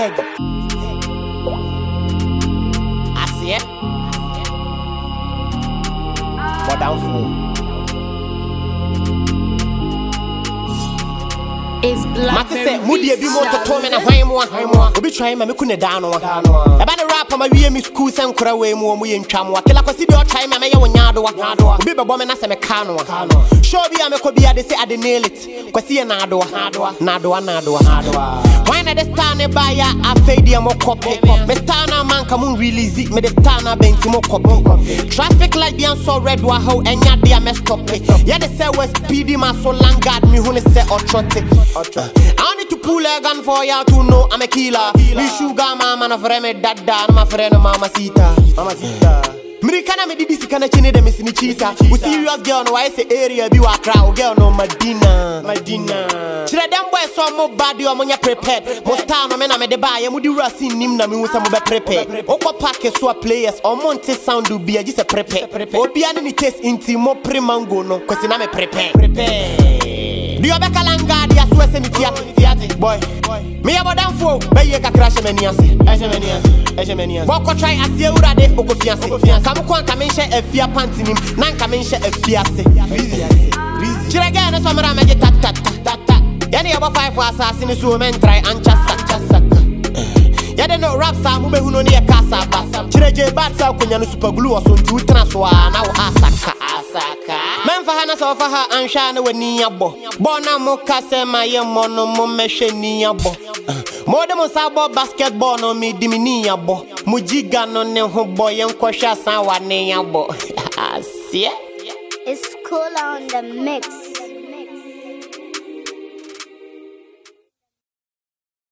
Steg. I see it. What down for? It's black. Say, Moody be more to tome and a high Obi try me couldn't down one. About the rap on my me school and cry way more we in Chamwa. Kill a consider time I may one yard. Be a woman as a mecano. Show me I'm a cobia, they say I didn't nail it. Quasi an ado. Why not the stand by a fade more copy? Mestana man come on release it, me the stana bank more copy. Traffic light be so red, how and yet they are messed up. Yeah, they say was speedy man so long guard me who say or trot it. I need to pull a gun for ya to know I'm a killer. Me sugar mama na frame dada, my friend mama sita. Mirikana me didi sikana chine de missing cheesa. We serious girl no I say area be wa crowd girl no Medina. Chire dem boy so mo body o monya prepared. Most time no me na me de buy mu di rasi nim na me wo some be prepare. Okwa pack so players o monte sound do be just a prepare. Obi ani ni taste inti mo pre-mango no kwesi na me prepare. Do you be kalanga dia so se ni theater boy. Me about them for be ye ka crash meniase. Ejemeniase. Boko try asie urade okofiase. Kamu kwa kamenche efia panty nim, nan kamenche efiase. Rizi. Chire ga na so mara meje tat. Yani about 5 for assassin so men try and chasa. Yade no rap sa mu be hu no ne e kasa ba. Chire je bat sa konya no super glue o so ntu tena so na wo asaka. Memfa hana so fa ha ansha na wani abo. Bona mo kase maye mono mo mehwe ni abo. Mode mo sabo basketball no me dimini abo. Mujiga no ne ho boy enkwhwa san wa ne abo. Asie. It's cool on the mix.